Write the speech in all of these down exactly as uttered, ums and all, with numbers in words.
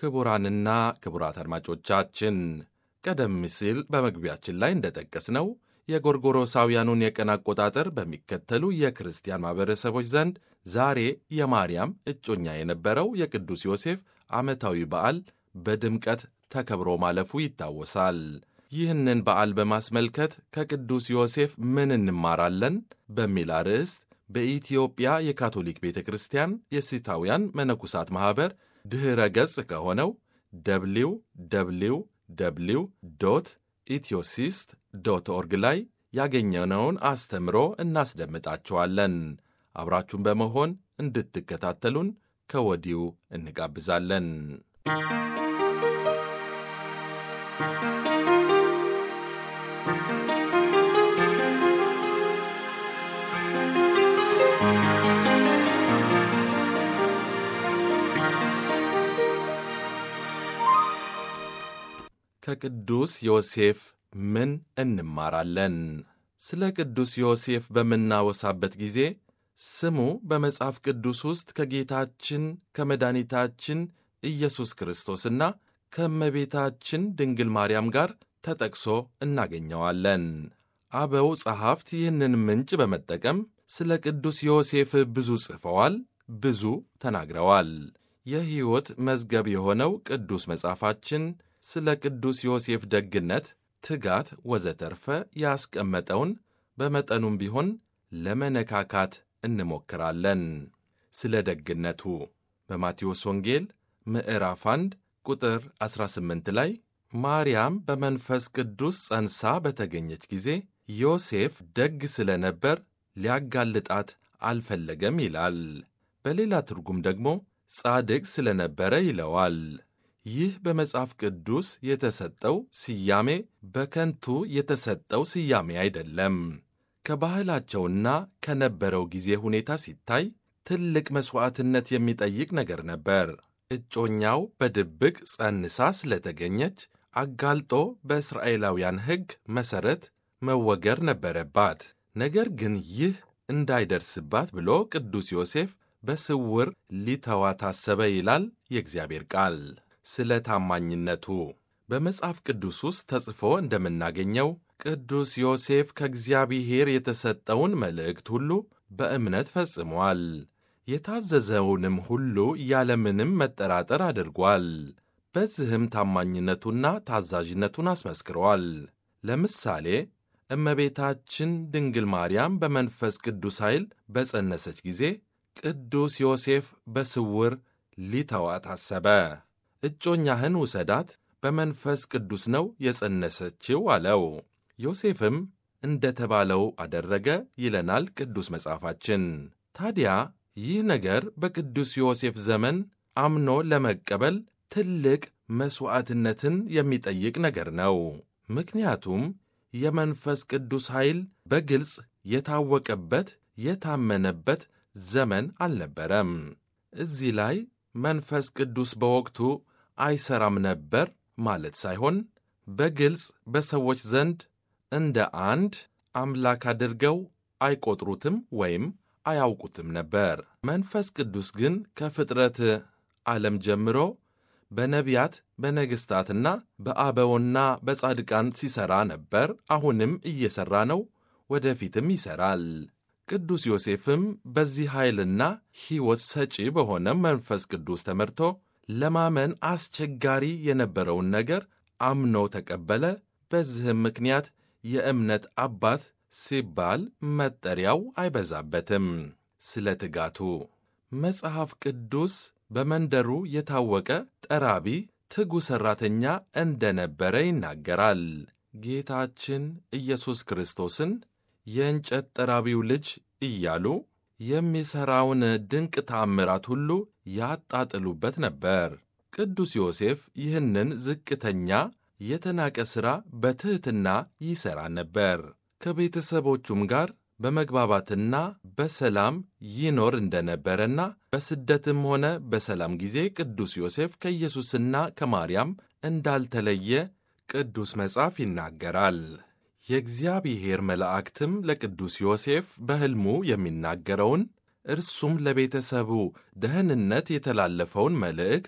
ክቡራንና ክቡራት አድማጮቻችን ቀደም ሲል በመግቢያችን ላይ እንደጠቀስነው የጎርጎሮሳውያኑን የቀን አቆጣጠር በሚከተሉ የክርስቲያን ማኅበረሰቦች ዘንድ ዛሬ የማርያም እጮኛ የነበረው የቅዱስ ዮሴፍ ዓመታዊ በዓል በድምቀት ተከብሮ ማለፉ ይታወሳል። ይህንን በዓል በማስመልከት ከቅዱስ ዮሴፍ ምን እንማራለን በሚል አርዕስት በኢትዮጵያ የካቶሊክ ቤተ ክርስቲያን የሲታውያን መነኩሳት ማኅበር ድኅረ ገጽ ከሆነው ደብሊው ደብሊው ደብሊው ዶት ኢትዮሲስት ዶት ኦርግ ላይ ያገኘነውን አስተምሮ እናስደምጣችኋለን። አብራችሁን በመሆን እንድትከታተሉን ከወዲሁ እንጋብዛለን። ከቅዱስ ዮሴፍ ምን እንማራለን? ስለ ቅዱስ ዮሴፍ በምናወሳበት ጊዜ ስሙ በመጽሐፍ ቅዱስ ውስጥ ከጌታችን ከመድኃኒታችን ኢየሱስ ክርስቶስና ከእመቤታችን ድንግል ማርያም ጋር ተጠቅሶ እናገኘዋለን። አበው ጸሐፍት ይህንን ምንጭ በመጠቀም ስለ ቅዱስ ዮሴፍ ብዙ ጽፈዋል፣ ብዙ ተናግረዋል። የሕይወት መዝገብ የሆነው ቅዱስ መጽሐፋችን ስለ ቅዱስ ዮሴፍ ደግነት፣ ትጋት ወዘተርፈ ያስቀመጠውን በመጠኑም ቢሆን ለመነካካት እንሞክራለን። ስለ ደግነቱ በማቴዎስ ወንጌል ምዕራፍ አንድ ቁጥር ዐሥራ ስምንት ላይ ማርያም በመንፈስ ቅዱስ ጸንሳ በተገኘች ጊዜ ዮሴፍ ደግ ስለ ነበር ሊያጋልጣት አልፈለገም ይላል። በሌላ ትርጉም ደግሞ ጻድቅ ስለ ነበረ ይለዋል። ይህ በመጽሐፍ ቅዱስ የተሰጠው ስያሜ በከንቱ የተሰጠው ስያሜ አይደለም። ከባህላቸውና ከነበረው ጊዜ ሁኔታ ሲታይ ትልቅ መሥዋዕትነት የሚጠይቅ ነገር ነበር። እጮኛው በድብቅ ጸንሳ ስለተገኘች አጋልጦ በእስራኤላውያን ሕግ መሠረት መወገር ነበረባት። ነገር ግን ይህ እንዳይደርስባት ብሎ ቅዱስ ዮሴፍ በስውር ሊተዋት አሰበ ይላል የእግዚአብሔር ቃል። ስለ ታማኝነቱ በመጽሐፍ ቅዱስ ውስጥ ተጽፎ እንደምናገኘው ቅዱስ ዮሴፍ ከእግዚአብሔር የተሰጠውን መልእክት ሁሉ በእምነት ፈጽሟል። የታዘዘውንም ሁሉ ያለምንም መጠራጠር አድርጓል። በዚህም ታማኝነቱና ታዛዥነቱን አስመስክሯል። ለምሳሌ እመቤታችን ድንግል ማርያም በመንፈስ ቅዱስ ኃይል በጸነሰች ጊዜ ቅዱስ ዮሴፍ በስውር ሊተዋት አሰበ። እጮኛህን ውሰዳት፣ በመንፈስ ቅዱስ ነው የጸነሰችው አለው። ዮሴፍም እንደ ተባለው አደረገ ይለናል ቅዱስ መጽሐፋችን። ታዲያ ይህ ነገር በቅዱስ ዮሴፍ ዘመን አምኖ ለመቀበል ትልቅ መሥዋዕትነትን የሚጠይቅ ነገር ነው። ምክንያቱም የመንፈስ ቅዱስ ኃይል በግልጽ የታወቀበት የታመነበት ዘመን አልነበረም። እዚህ ላይ መንፈስ ቅዱስ በወቅቱ አይሰራም ነበር ማለት ሳይሆን በግልጽ በሰዎች ዘንድ እንደ አንድ አምላክ አድርገው አይቆጥሩትም ወይም አያውቁትም ነበር። መንፈስ ቅዱስ ግን ከፍጥረት ዓለም ጀምሮ በነቢያት በነገሥታትና በአበውና በጻድቃን ሲሠራ ነበር። አሁንም እየሠራ ነው፣ ወደፊትም ይሠራል። ቅዱስ ዮሴፍም በዚህ ኃይልና ሕይወት ሰጪ በሆነ መንፈስ ቅዱስ ተመርቶ ለማመን አስቸጋሪ የነበረውን ነገር አምኖ ተቀበለ። በዚህም ምክንያት የእምነት አባት ሲባል መጠሪያው አይበዛበትም። ስለ ትጋቱ መጽሐፍ ቅዱስ በመንደሩ የታወቀ ጠራቢ፣ ትጉ ሠራተኛ እንደነበረ ይናገራል። ጌታችን ኢየሱስ ክርስቶስን የእንጨት ጠራቢው ልጅ እያሉ የሚሠራውን ድንቅ ተአምራት ሁሉ ያጣጥሉበት ነበር። ቅዱስ ዮሴፍ ይህንን ዝቅተኛ የተናቀ ሥራ በትሕትና ይሠራ ነበር። ከቤተሰቦቹም ጋር በመግባባትና በሰላም ይኖር እንደነበረና በስደትም ሆነ በሰላም ጊዜ ቅዱስ ዮሴፍ ከኢየሱስና ከማርያም እንዳልተለየ ቅዱስ መጽሐፍ ይናገራል። የእግዚአብሔር መላእክትም ለቅዱስ ዮሴፍ በሕልሙ የሚናገረውን እርሱም ለቤተሰቡ ደህንነት የተላለፈውን መልእክት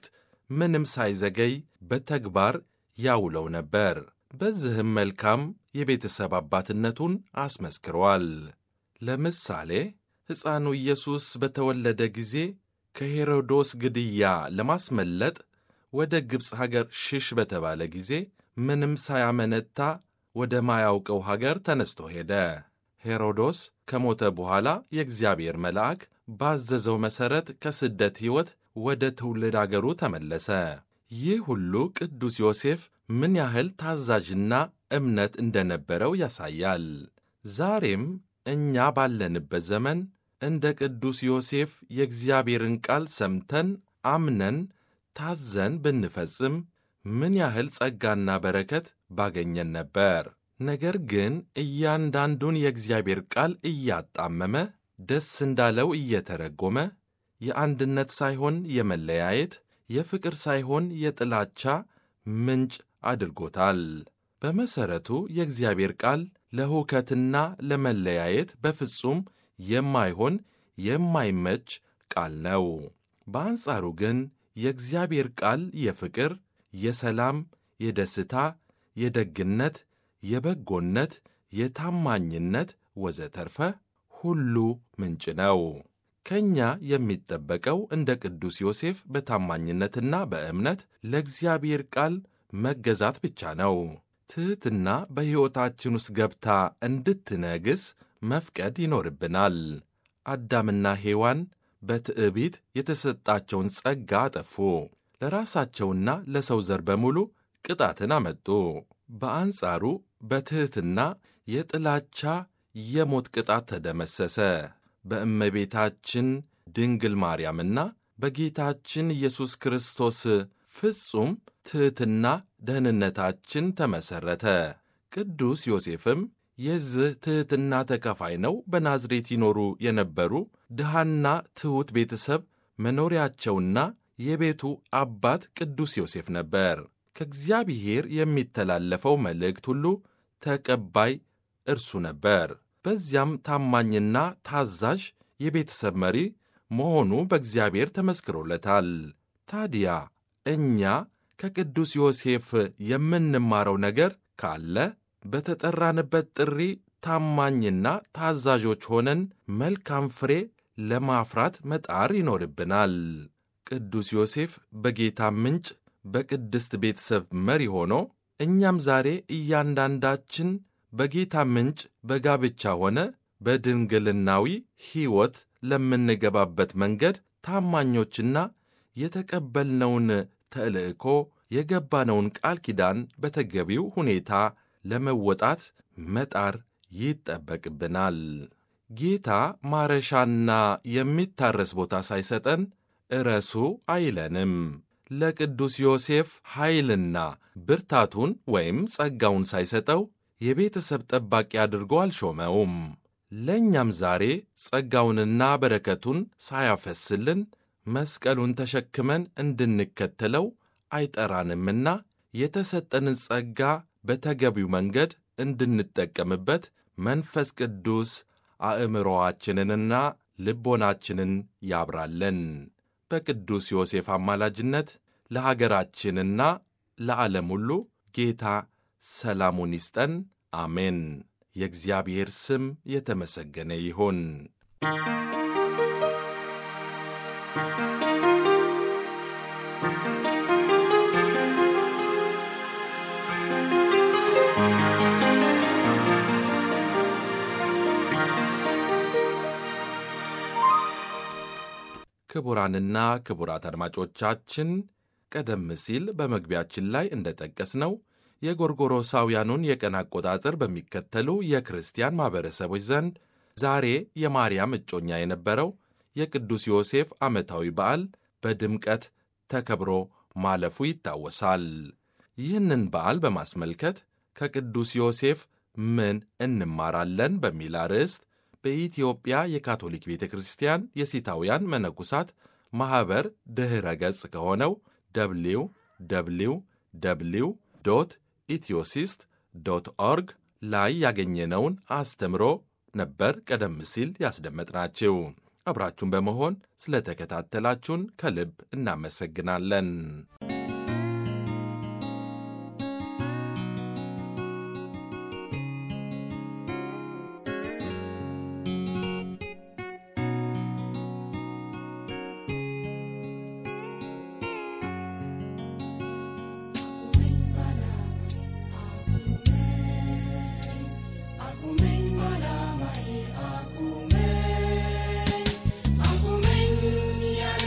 ምንም ሳይዘገይ በተግባር ያውለው ነበር። በዚህም መልካም የቤተሰብ አባትነቱን አስመስክሯል። ለምሳሌ ሕፃኑ ኢየሱስ በተወለደ ጊዜ ከሄሮዶስ ግድያ ለማስመለጥ ወደ ግብፅ ሀገር ሽሽ በተባለ ጊዜ ምንም ሳያመነታ ወደ ማያውቀው ሀገር ተነስቶ ሄደ። ሄሮዶስ ከሞተ በኋላ የእግዚአብሔር መልአክ ባዘዘው መሠረት ከስደት ሕይወት ወደ ትውልድ አገሩ ተመለሰ። ይህ ሁሉ ቅዱስ ዮሴፍ ምን ያህል ታዛዥና እምነት እንደነበረው ያሳያል። ዛሬም እኛ ባለንበት ዘመን እንደ ቅዱስ ዮሴፍ የእግዚአብሔርን ቃል ሰምተን አምነን ታዘን ብንፈጽም ምን ያህል ጸጋና በረከት ባገኘን ነበር። ነገር ግን እያንዳንዱን የእግዚአብሔር ቃል እያጣመመ ደስ እንዳለው እየተረጎመ የአንድነት ሳይሆን የመለያየት፣ የፍቅር ሳይሆን የጥላቻ ምንጭ አድርጎታል። በመሠረቱ የእግዚአብሔር ቃል ለሁከትና ለመለያየት በፍጹም የማይሆን የማይመች ቃል ነው። በአንጻሩ ግን የእግዚአብሔር ቃል የፍቅር፣ የሰላም፣ የደስታ፣ የደግነት፣ የበጎነት፣ የታማኝነት ወዘተርፈ ሁሉ ምንጭ ነው። ከእኛ የሚጠበቀው እንደ ቅዱስ ዮሴፍ በታማኝነትና በእምነት ለእግዚአብሔር ቃል መገዛት ብቻ ነው። ትሕትና በሕይወታችን ውስጥ ገብታ እንድትነግስ መፍቀድ ይኖርብናል። አዳምና ሔዋን በትዕቢት የተሰጣቸውን ጸጋ አጠፉ። ለራሳቸውና ለሰው ዘር በሙሉ ቅጣትን አመጡ። በአንጻሩ በትሕትና የጥላቻ የሞት ቅጣት ተደመሰሰ። በእመቤታችን ድንግል ማርያምና በጌታችን ኢየሱስ ክርስቶስ ፍጹም ትሕትና ደህንነታችን ተመሠረተ። ቅዱስ ዮሴፍም የዚህ ትሕትና ተካፋይ ነው። በናዝሬት ይኖሩ የነበሩ ድሃና ትሑት ቤተሰብ መኖሪያቸውና የቤቱ አባት ቅዱስ ዮሴፍ ነበር። ከእግዚአብሔር የሚተላለፈው መልእክት ሁሉ ተቀባይ እርሱ ነበር። በዚያም ታማኝና ታዛዥ የቤተሰብ መሪ መሆኑ በእግዚአብሔር ተመስክሮለታል። ታዲያ እኛ ከቅዱስ ዮሴፍ የምንማረው ነገር ካለ በተጠራንበት ጥሪ ታማኝና ታዛዦች ሆነን መልካም ፍሬ ለማፍራት መጣር ይኖርብናል። ቅዱስ ዮሴፍ በጌታ ምንጭ በቅድስት ቤተሰብ መሪ ሆኖ እኛም ዛሬ እያንዳንዳችን በጌታ ምንጭ በጋብቻ ሆነ በድንግልናዊ ሕይወት ለምንገባበት መንገድ ታማኞችና የተቀበልነውን ተልእኮ የገባነውን ቃል ኪዳን በተገቢው ሁኔታ ለመወጣት መጣር ይጠበቅብናል። ጌታ ማረሻና የሚታረስ ቦታ ሳይሰጠን እረሱ አይለንም። ለቅዱስ ዮሴፍ ኃይልና ብርታቱን ወይም ጸጋውን ሳይሰጠው የቤተሰብ ጠባቂ አድርጎ አልሾመውም። ለእኛም ዛሬ ጸጋውንና በረከቱን ሳያፈስልን መስቀሉን ተሸክመን እንድንከተለው አይጠራንምና የተሰጠንን ጸጋ በተገቢው መንገድ እንድንጠቀምበት መንፈስ ቅዱስ አእምሮአችንንና ልቦናችንን ያብራለን። በቅዱስ ዮሴፍ አማላጅነት ለሀገራችንና ለዓለም ሁሉ ጌታ ሰላሙን ይስጠን። አሜን። የእግዚአብሔር ስም የተመሰገነ ይሁን። ክቡራንና ክቡራት አድማጮቻችን ቀደም ሲል በመግቢያችን ላይ እንደጠቀስነው የጎርጎሮሳውያኑን የቀን አቆጣጠር በሚከተሉ የክርስቲያን ማኅበረሰቦች ዘንድ ዛሬ የማርያም እጮኛ የነበረው የቅዱስ ዮሴፍ ዓመታዊ በዓል በድምቀት ተከብሮ ማለፉ ይታወሳል። ይህንን በዓል በማስመልከት ከቅዱስ ዮሴፍ ምን እንማራለን በሚል አርዕስት በኢትዮጵያ የካቶሊክ ቤተ ክርስቲያን የሲታውያን መነኩሳት ማኅበር ድኅረ ገጽ ከሆነው ደብሊው ደብሊው ደብሊው ዶት ኢትዮሲስት ዶት ኦርግ ላይ ያገኘነውን አስተምሮ ነበር ቀደም ሲል ያስደመጥናችሁ። አብራችሁን በመሆን ስለተከታተላችሁን ከልብ እናመሰግናለን።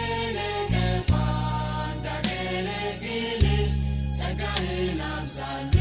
Zalli